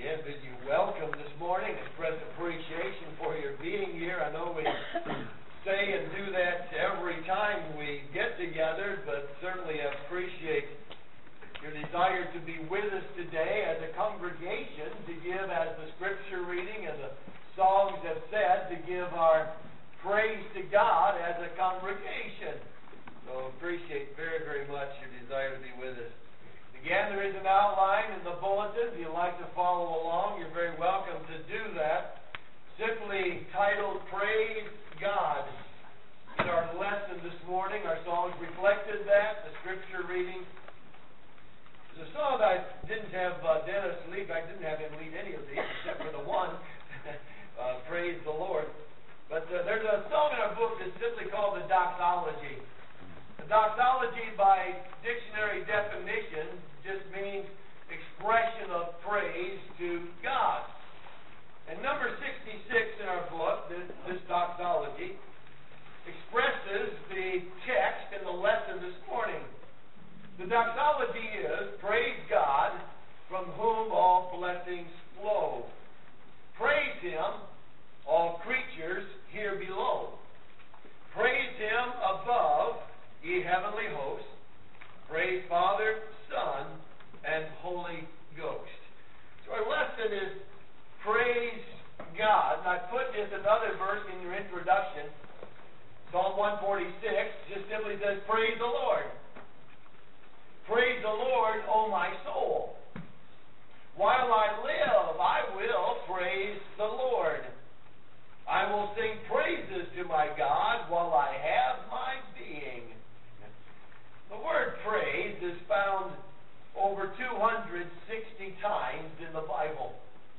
Again, bid you welcome this morning. Express appreciation for your being here. I know we say and do that every time we get together, but certainly appreciate your desire to be with us today as a congregation, to give, as the scripture reading and the songs have said, to give our praise to God as a congregation. So appreciate very, very much your desire to be with us. Again, there is an outline in the bulletin. If you'd like to follow along, you're very welcome to do that. Simply titled, Praise God. In our lesson this morning, our songs reflected that, the scripture reading. There's a song I didn't have Dennis lead. I didn't have him lead any of these except for the one, Praise the Lord. But there's a song in our book that's simply called the Doxology. The doxology, by dictionary definition, just means expression of praise to God. And number 66 in our book, this doxology, expresses the text in the lesson this morning. The doxology is, praise God, from whom all blessings flow. Praise Him, all creatures here below. Praise Him above, ye heavenly hosts. Praise Father, Son, and Holy Ghost. So our lesson is praise God. And I put this another verse in your introduction. Psalm 146 just simply says, praise the Lord. Praise the Lord, O my soul. While I live, I will praise the Lord. I will sing praises to my God while I have my being. The word praise is found over 260 times in the Bible.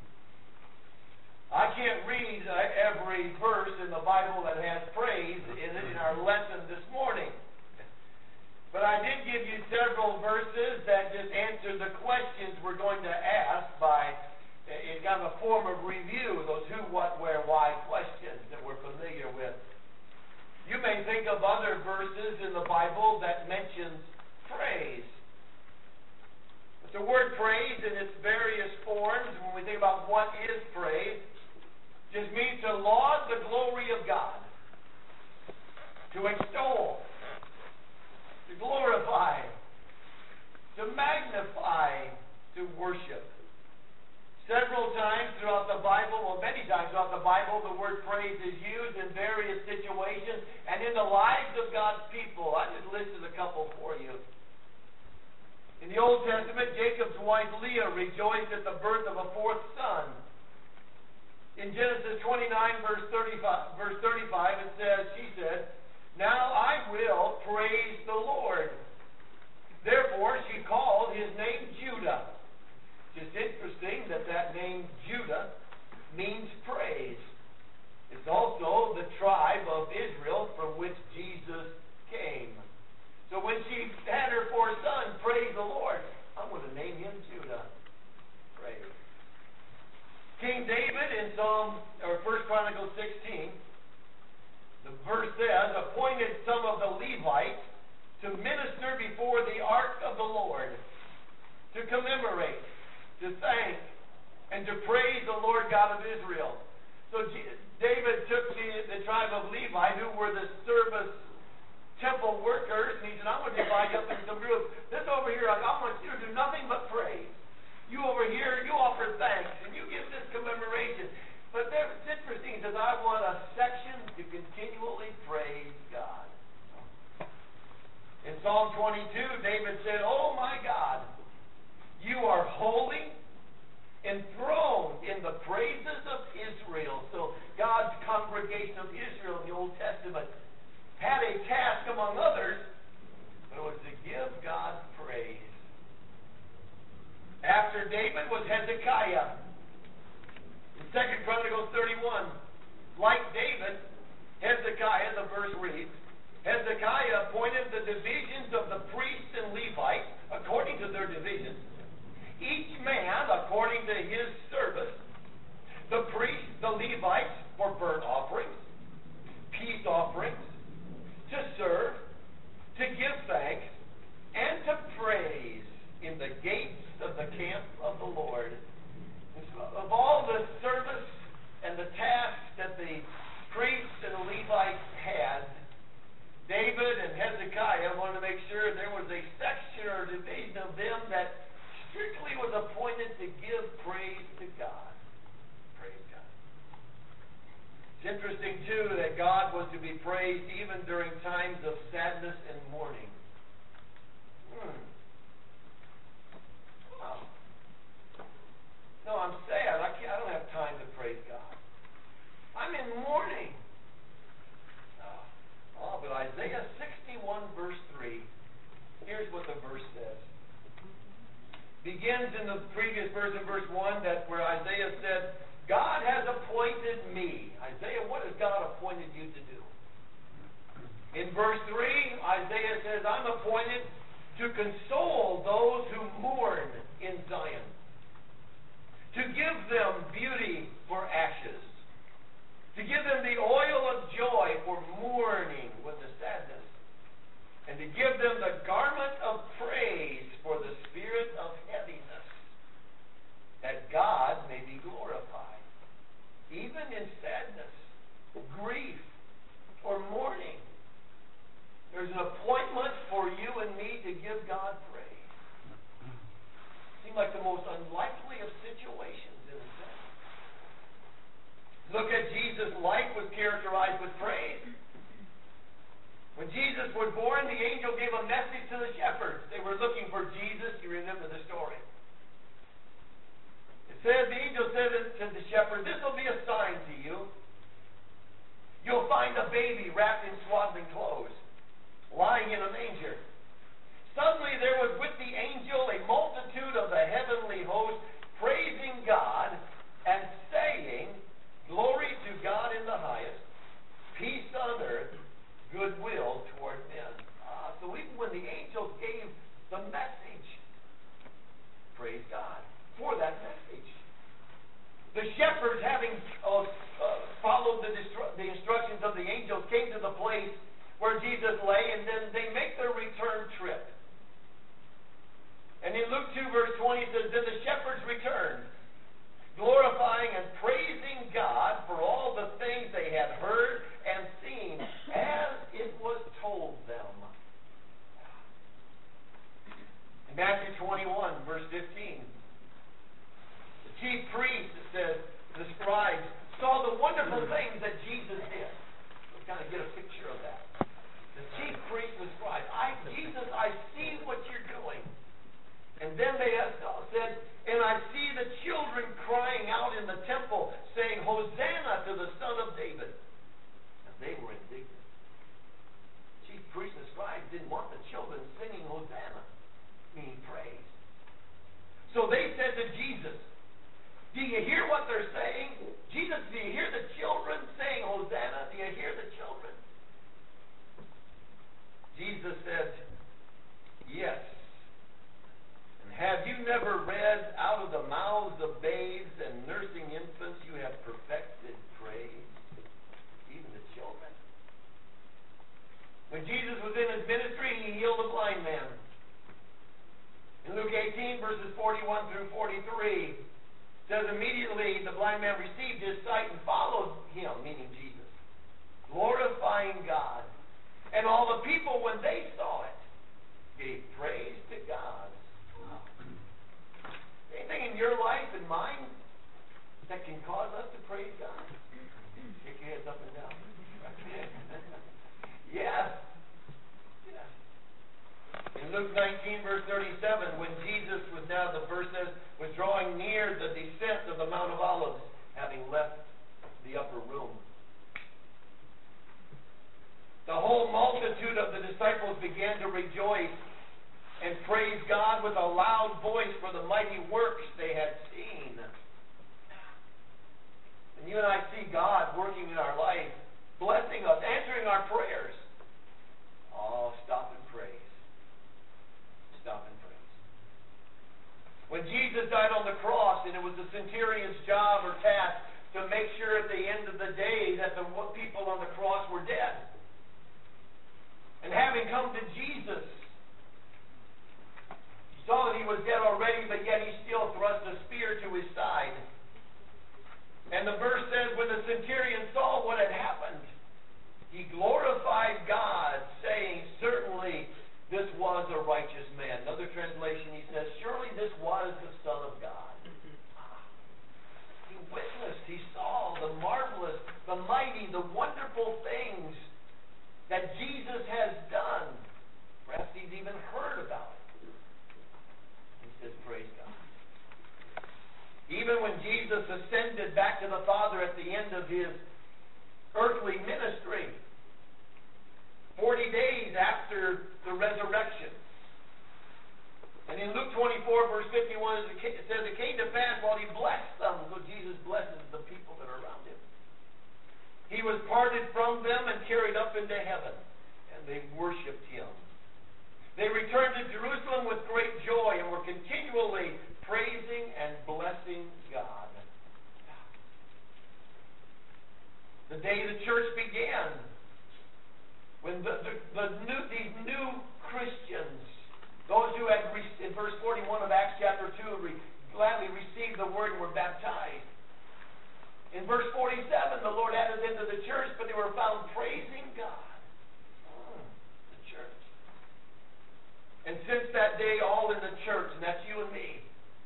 I can't read every verse in the Bible that has praise in it in our lesson this morning. But I did give you several verses that just answer the questions we're going to ask by, in kind of a form of review, those who, what, where, why questions that we're familiar with. You may think of other verses in the Bible that mentions praise. But the word praise in its various forms, when we think about what is praise, just means to laud the glory of God, to extol, to glorify, to magnify, to worship. Several times throughout the Bible, well, many times throughout the Bible, the word praise is used in various situations and in the lives of God's people. I just listed a couple for you. In the Old Testament, Jacob's wife Leah rejoiced at the birth of a fourth son. In Genesis 29, verse 35, it says, she said, now I will praise the Lord. Therefore, she called his name Judah. It's interesting that name Judah means praise. It's also the tribe of Israel from which Jesus came. So when she had her fourth son, praise the Lord, I'm going to name him Judah. Praise. King David in 1 Chronicles 16, the verse says, appointed some of the Levites to minister before the ark of the Lord, to commemorate, to thank, and to praise the Lord God of Israel. So David took the tribe of Levi, who were the service temple workers, and he said, I'm going to divide you up into some groups. This over here, I want you to do nothing but praise. You over here, you offer thanks, and you give this commemoration. But it's interesting, he says, I want a section to continually praise God. In Psalm 22, David said, oh my God, you are holy, enthroned in the praises of Israel. So God's congregation of Israel in the Old Testament had a task among others, but it was to give God praise. After David was Hezekiah. In 2 Chronicles 31, like David, Hezekiah, the verse reads, Hezekiah appointed the divisions of the priests and Levites according to their divisions, each man according to his service, the priests, the Levites, for burnt offerings, peace offerings, to serve, to give thanks, and to praise in the gates of the camp of the Lord. And so appointed to give praise to God. Praise God. It's interesting, too, that God was to be praised even during times of sadness and mourning. Wow. No, I'm sad. I don't have time to praise God. I'm in mourning. But Isaiah 61, verse 3, here's what the verse says. Begins in the previous verse, in verse 1, that's where Isaiah said, God has appointed me. Isaiah, what has God appointed you to do? In verse 3, Isaiah says, I'm appointed to console those who mourn in Zion, to give them beauty for ashes, to give them the oil of joy for mourning with the sadness, and to give them the garment of praise for the spirit of heaviness, that God may be glorified, even in sadness, grief, or mourning. There's an appointment for you and me to give God praise. Seems like the most unlikely of situations, in a sense. Look at Jesus' life was characterized with praise. When Jesus was born, the angel gave a message to the shepherds. They were looking for Jesus. You remember the story. It says, the angel said to the shepherds, this will be a sign to you. You'll find a baby wrapped in swaddling clothes, lying in a manger. Suddenly there was with the angel a multitude of the heavenly host, praising God and saying, glory to God in the highest, peace on earth, goodwill toward men. So even when the angels gave the message, praise God for that message. The shepherds, having followed the instructions of the angels, came to the place where Jesus lay, and then they make their return trip. And in Luke 2, verse 20, it says, then the shepherds returned, glorifying and praising God for all the things they had heard and seen, as it was told them. In Matthew 21, verse 15, the chief priest, it says, the scribes, saw the wonderful things that Jesus did. Let's kind of get a picture of that. The chief priest and the scribes, Jesus, I see what you're doing. And then they said, and I see the children crying out in the temple, saying, Hosanna to the Son of David. And they were indignant. Chief priests and scribes didn't want the children singing Hosanna, meaning praise. So they said to Jesus, do you hear what they're saying? Jesus, do you hear the children saying Hosanna? Do you hear the children? Jesus said, yes. Have you never read, out of the mouths of babes and nursing infants you have perfected praise, even the children? When Jesus was in his ministry, he healed a blind man. In Luke 18, verses 41 through 43, it says, immediately the blind man received his sight and followed him, meaning Jesus, glorifying God. And all the people, when they saw it, gave praise to God. Anything in your life and mine that can cause us to praise God? Shake your heads up and down. Yeah. In Luke 19, verse 37, when Jesus was now, the verse says, was drawing near the descent of the Mount of Olives, having left the upper room. The whole multitude of the disciples began to rejoice and praise God with a loud voice for the mighty works they had seen. And you and I see God working in our life, blessing us, answering our prayers. Oh, stop and praise. Stop and praise. When Jesus died on the cross, and it was the centurion's job or task to make sure at the end of the day that the people on the cross were dead. And having come to Jesus, saw that he was dead already, but yet he still thrust a spear wonderful things that Jesus has done. Perhaps he's even heard about it. He says, praise God. Even when Jesus ascended back to the Father at the end of his earthly ministry, 40 days after the resurrection. And in Luke 24, verse 51, it says, it came to pass while he blessed them. So Jesus blesses the people that are around him. He was parted from them and carried up into heaven. And they worshipped him. They returned to Jerusalem with great joy and were continually praising and blessing God. The day the church began, when these new Christians, those who had, in verse 41 of Acts chapter 2, gladly received the word and were baptized. In verse 47, the Lord added them to the church, but they were found praising God. The church. And since that day, all in the church, and that's you and me,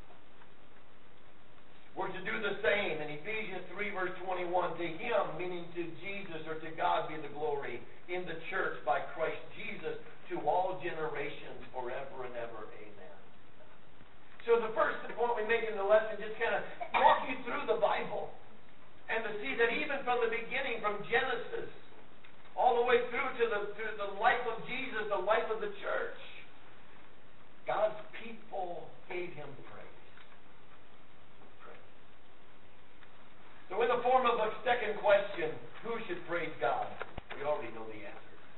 we're to do the same. In Ephesians 3, verse 21, to him, meaning to Jesus or to God, be the glory in the church by Christ Jesus to all generations forever and ever. Amen. So the first point we make in the lesson, just kind of walk you through the Bible and to see that even from the beginning, from Genesis, all the way through to the life of Jesus, the life of the church, God's people gave him praise. So in the form of a second question, who should praise God? We already know the answer.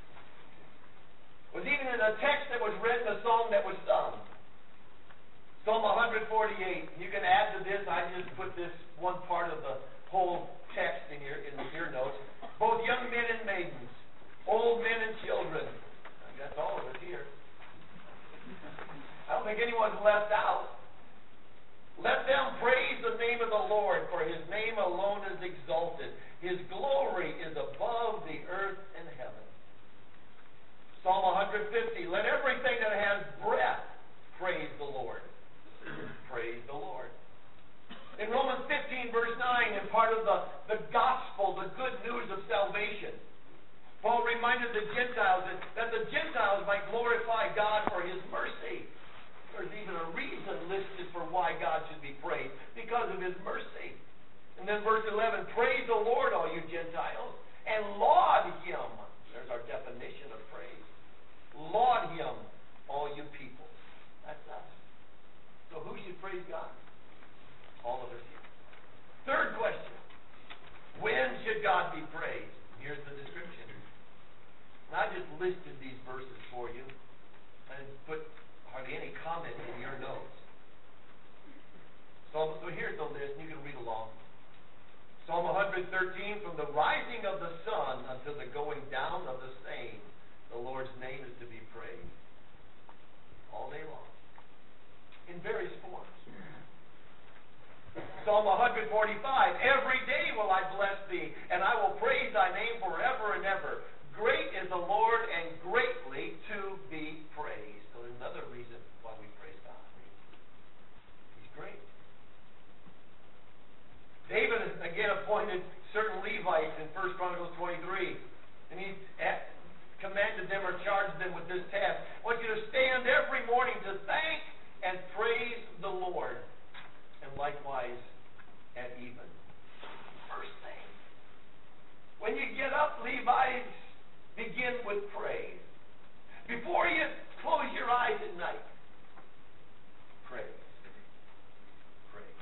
It was even in a text that was read in the song that was sung. Psalm 148. You can add to this. I just put this one part of the whole text in your notes. Both young men and maidens, old men and children. That's all of us here. I don't think anyone's left out. Let them praise the name of the Lord, for his name alone is exalted. His glory is above the earth and heaven. Psalm 150, let everything that has breath praise the Lord. Praise the Lord. In Romans 15, verse 9, in part of the gospel, the good news of salvation, Paul reminded the Gentiles that the Gentiles might glorify God for his mercy. There's even a reason listed for why God should be praised, because of his mercy. And then verse 11, praise the Lord, all you Gentiles, and laud him. There's our definition of praise. Laud him, all you people. That's us. So who should praise God? All of us here. Third question. When should God be praised? Here's the description. And I just listed these verses for you. I didn't put hardly any comment in your notes. So here's the list, and you can read along. Psalm 113, from the rising of the sun until the going down of the same, the Lord's name is to be praised. All day long. In various forms. Psalm 145, every day will I bless thee, and I will praise thy name forever and ever. Great is the Lord, and greatly to be praised. So there's another reason why we praise God. He's great. David again appointed certain Levites in 1 Chronicles 23, and he commanded them or charged them with this task. I want you to stand every morning to thank and praise the Lord, and likewise at even. First thing, when you get up, Levites, begin with praise. Before you close your eyes at night, praise. Praise.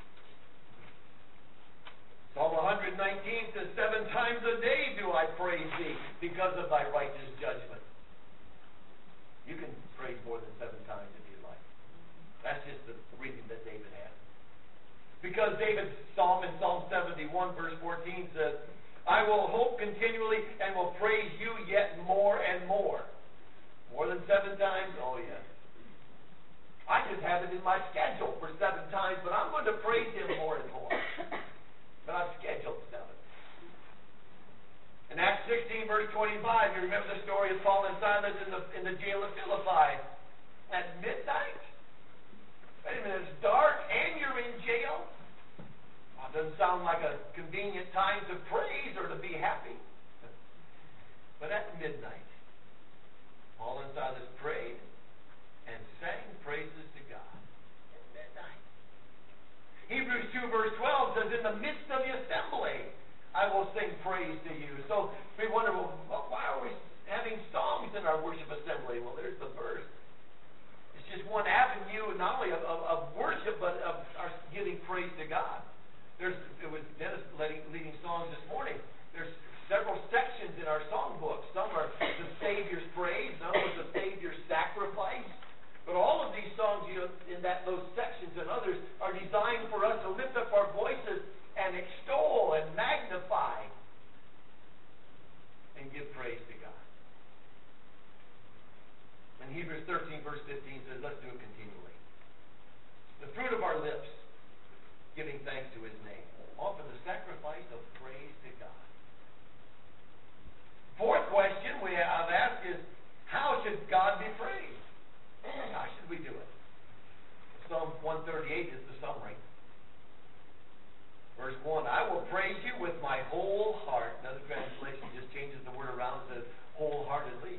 Psalm 119 says, 7 times a day do I praise thee because of thy righteous judgment. You can praise more than 7 times if you like. That's just the reading that David had. Because David's psalm in Psalm 71 verse 14 says, I will hope continually and will praise you yet more and more. More than 7 times? Oh, yes. I just have it in my schedule for 7 times, but I'm going to praise him more and more. But I've scheduled 7. In Acts 16, verse 25, you remember the story of Paul and Silas in the jail of Philippi. At midnight? Wait a minute, it's dark and you're in jail? Well, it doesn't sound like a convenient time to praise or to be happy. But at midnight, Paul and Silas prayed and sang praises to God. At midnight. Hebrews 2 verse 12 says, in the midst of the assembly, I will sing praise to you. So we wonder, well, why are we having songs in our worship assembly? Well, there's the verse. It's just one avenue, not only of worship, but of our giving praise to God. It was Dennis leading songs this morning. There's several sections in our songbook. Some are the Savior's praise, some are the Savior's sacrifice. But all of these songs, in those sections and others, are designed for us to lift up our voices and extol and magnify and give praise to God. And Hebrews 13 verse 15 says, let's do it continually. The fruit of our lips, giving thanks to His name. Offer the sacrifice of praise to God. Fourth question I've asked is, how should God be praised? How should we do it? Psalm 138 is the summary. Verse 1, I will praise you with my whole heart. Another translation just changes the word around and says, wholeheartedly.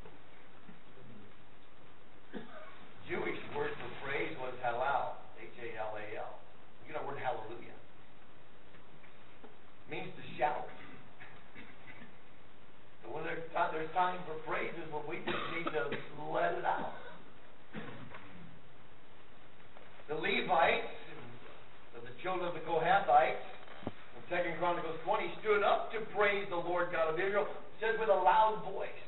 Jewish word for praise was halal, H-A-L-A-L. You know the word hallelujah. It means to shout. So when there's time for praises, when we just need to let it out. The Levites, the children of the Kohathites, in 2 Chronicles 20, stood up to praise the Lord God of Israel, it says with a loud voice.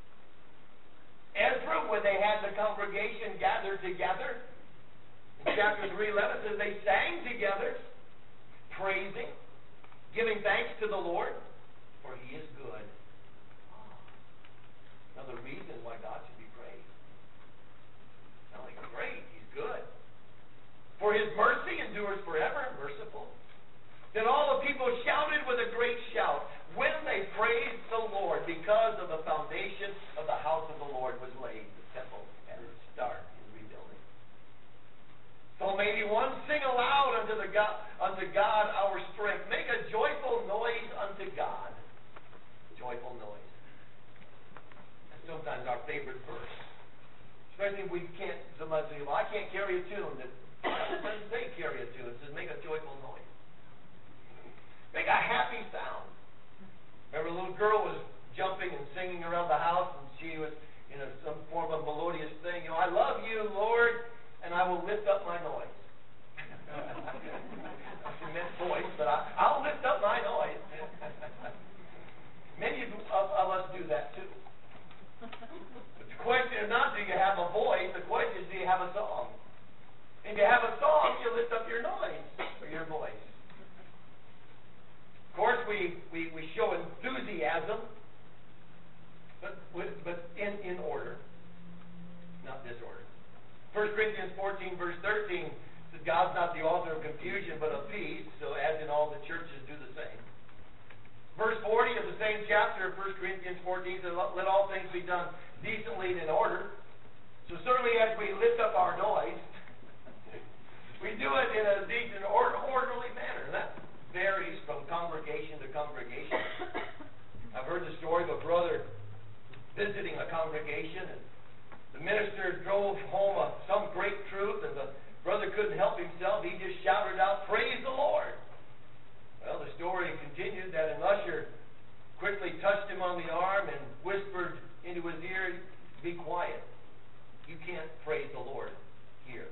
Ezra, when they had the congregation gathered together, in chapter 3:11 says they sang together, praising, giving thanks to the Lord, for He is good. Another reason why God should be praised. Not only great, He's good. For His mercy endures forever, merciful. Then all the people shouted with a great shout when they praised the Lord, because of the foundation of the house of the Lord was laid. The temple at its start in rebuilding. Psalm 81, sing aloud unto God our strength. Make a joyful noise unto God. Joyful noise. That's sometimes our favorite verse. Especially if we can't, somebody say, well, I can't carry a tune. It doesn't say carry a tune. It says make a joyful noise. Make a happy sound. Remember, a little girl was jumping and singing around the house, and she was in some form of melodious thing. I love you, Lord, and I will lift up my noise. She meant voice, but I'll lift up my noise. Many of us do that too. But the question is not, do you have a voice? The question is, do you have a song? If you have a song, you lift up your noise or your voice. Of course, we show enthusiasm, but in order, not disorder. 1 Corinthians 14, verse 13 says, God's not the author of confusion, but of peace, so as in all the churches do the same. Verse 40 of the same chapter of 1 Corinthians 14 says, let all things be done decently and in order. So certainly as we lift up our noise, we do it in a decent, orderly manner. And that varies from congregation to congregation. I've heard the story of a brother visiting a congregation, and the minister drove home some great truth, and the brother couldn't help himself. He just shouted out, "Praise the Lord." Well, the story continued that an usher quickly touched him on the arm and whispered into his ear, "Be quiet. You can't praise the Lord here."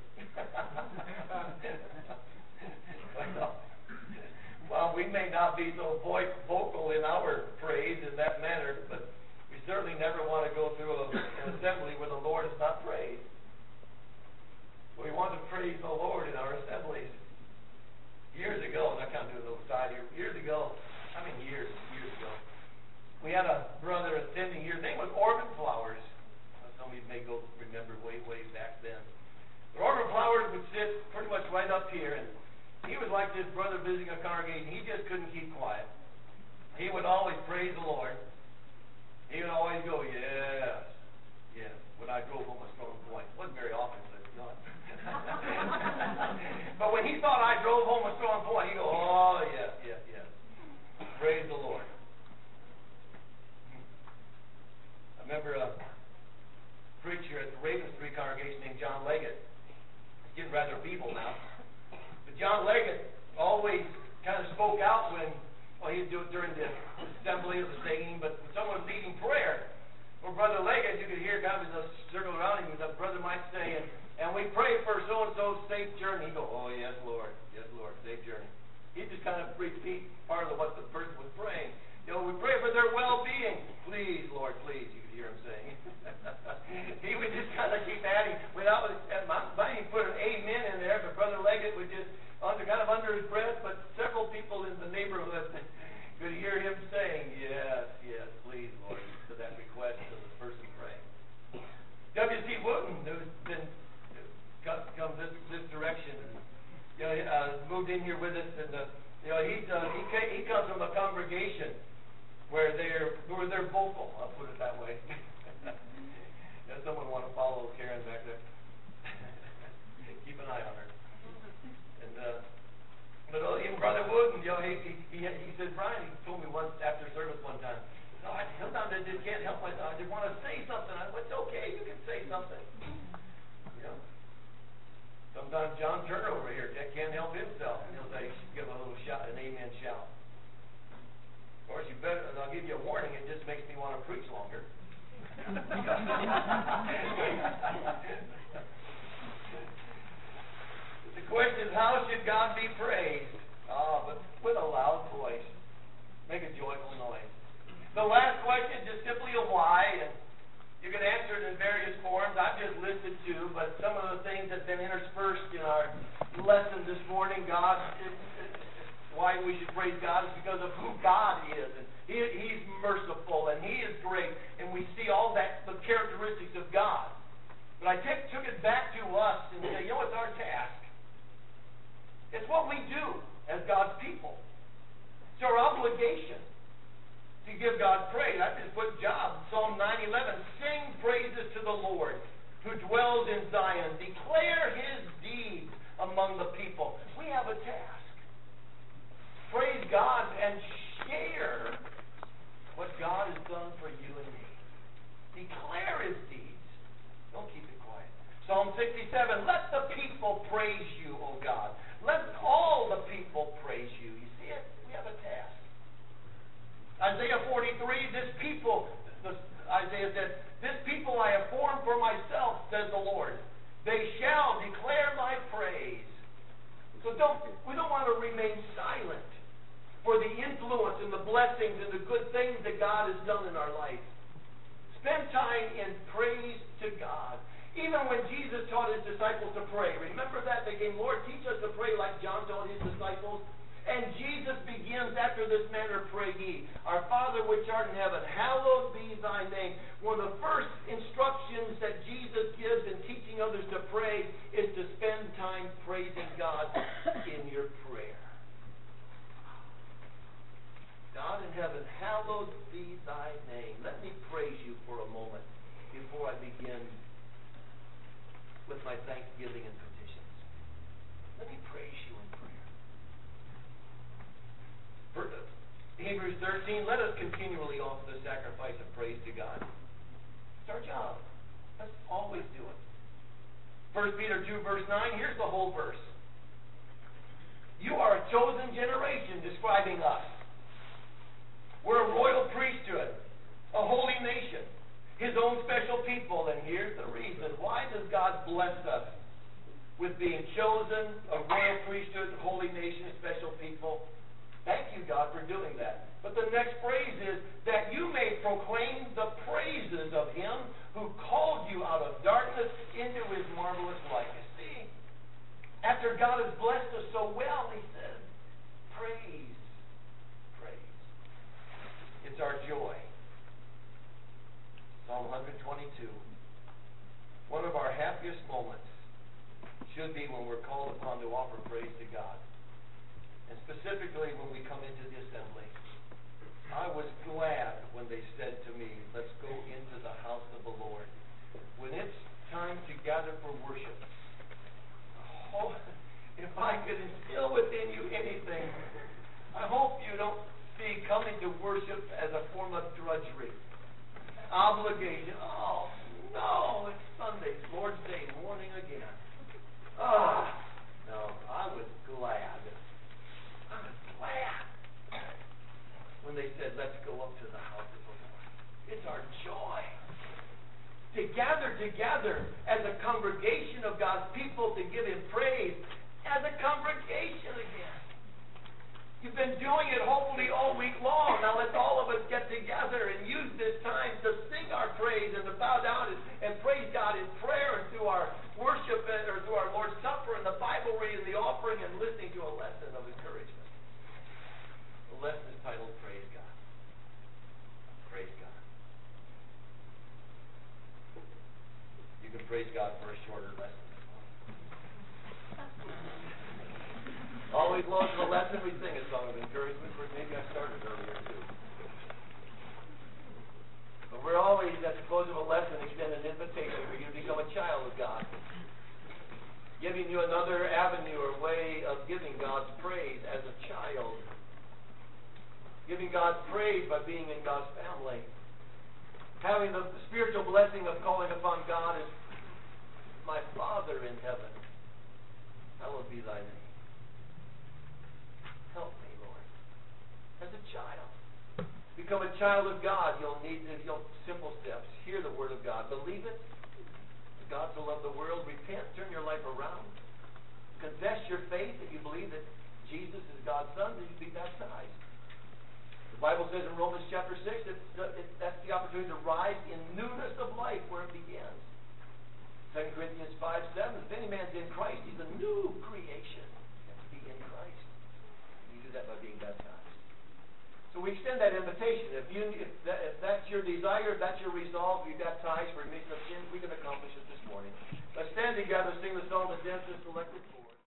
Well, we may not be so vocal in our praise in that manner, but we certainly never want to go through an assembly where the Lord is not praised. We want to praise the Lord in our assemblies. Years ago, and I kind of do a little side here. Years ago, years ago, we had a brother attending here. His name was Orvin Flowers. Some of you may remember way back then. But Orvin Flowers would sit pretty much right up here, and he was like this brother visiting a congregation. He just couldn't keep quiet. He would always praise the Lord. He would always go, "Yes, yes," when I drove home a strong point. It wasn't very often, but you know. But when he thought I drove home a strong point, he'd go, "Oh, yes, yes, yes. Praise the Lord." remember a preacher at the Raven Street congregation named John Leggett. He's getting rather feeble now. But John Leggett always kind of spoke out when, well, he'd do it during the assembly or the singing, but when someone was leading prayer, well, Brother Leggett, you could hear kind of in the circle around him, the brother might say, and we pray for so-and-so's safe journey. He'd go, oh, yes, Lord, safe journey. He'd just kind of repeat part of what the person was praying. You know, we pray for their well-being. Please, Lord, please, you could hear him saying. He would just kind of keep adding. Without, he put an amen in there, but Brother Leggett would just, kind of under his breath, but several people in the neighborhood could hear him saying, yes, please, Lord, to that request of the person praying. W.C. Wooten, who's been come this direction, moved in here with us, and he comes from a congregation where they're vocal. I'll put it that way. Does someone want to follow Karen back there? Keep an eye on her. And but even Brother Wooden, he said, Brian, he told me once after service one time, sometimes I just can't help myself. I just want to say something. It's okay, you can say something. Sometimes John Turner over here can't help himself. He'll say, give a little shout, an amen shout. Of course, you better, and I'll give you a warning, it just makes me want to preach longer. The question is, how should God be praised? But with a loud voice. Make a joyful noise. The last question is just simply a why, and you can answer it in various forms. I've just listed two, but some of the things that have been interspersed in our lesson this morning, why we should praise God is because of who God is. And He's merciful, and He is great, and we see all that, the characteristics of God. But I took it back to us and say, it's our task. It's what we do as God's people. It's our obligation to give God praise. I just put job, Psalm 9:11, sing praises to the Lord who dwells in Zion. Declare His deeds among the people. We have a task. Praise God and share what God has done for you and me. Declare His deeds. Don't keep it quiet. Psalm 67, let the people praise you, O God. Let all the people praise you. You see it? We have a task. Isaiah 43, Isaiah said, this people I have formed for myself, says the Lord. They shall declare my praise. So we don't want to remain silent for the influence and the blessings and the good things that God has done in our life. Spend time in praise to God. Even when Jesus taught His disciples to pray, remember that? They came, Lord, teach us to pray like John taught His disciples. And Jesus begins after this manner, pray ye. Our Father which art in heaven, hallowed be thy name. One of the first instructions that Jesus gives in teaching others to pray is to spend time praising God in your prayer. God in heaven, hallowed be thy name. Let me praise you for a moment before I begin with my thanksgiving and petitions. Let me praise you in prayer. Hebrews 13, let us continually offer the sacrifice of praise to God. It's our job. Let's always do it. 1 Peter 2, verse 9, here's the whole verse. You are a chosen generation, describing us. We're a royal priesthood, a holy nation, His own special people. And here's the reason. Why does God bless us with being chosen, a royal priesthood, a holy nation, a special people? Thank you, God, for doing that. But the next phrase is, that you may proclaim the praises of Him who called you out of darkness into His marvelous light. You see, after God has blessed us so well, He says, praise, praise. It's our joy. Psalm 122. One of our happiest moments should be when we're called upon to offer praise to God. And specifically when we come into the assembly. I was glad when they said to me, let's go into the house of the Lord. When it's time to gather for worship, if I could instill within you anything, I hope you don't see coming to worship as a form of drudgery. obligation. Oh, no, it's Sunday, Lord's Day, morning again. Ah, no, I was glad when they said, let's go up to the house of the Lord. It's our joy to gather together as a congregation of God's people to give Him praise as a congregation again. You've been doing it hopefully all week long. Now let's all of us get together and use this time to sing our praise and to bow down and praise God in prayer and through our worship or through our Lord's Supper and the Bible reading, the offering, and listening to a lesson of encouragement. The lesson is titled Praise God. Praise God. You can praise God for a shorter lesson. Always long for the lesson, we sing a song of encouragement. Maybe I started earlier too. But we're always, at the close of a lesson, extend an invitation for you to become a child of God. Giving you another avenue or way of giving God's praise as a child. Giving God's praise by being in God's family. Having the spiritual blessing of calling upon God as my Father in heaven. Hallowed be thy name. Help me, Lord. As a child. Become a child of God. You'll need simple steps. Hear the Word of God. Believe it. God so loved the world. Repent. Turn your life around. Confess your faith that you believe that Jesus is God's Son. Then you be baptized. The Bible says in Romans chapter 6 that's the opportunity to rise in newness of life where it begins. 2 Corinthians 5:7. If any man's in Christ, he's a new creation. You have to be in Christ. You do that by being baptized. So we extend that invitation. If that's your desire, if that's your resolve, to be baptized for remission of sin, we can accomplish it this morning. Let's stand together, sing the song that Dennis has selected for.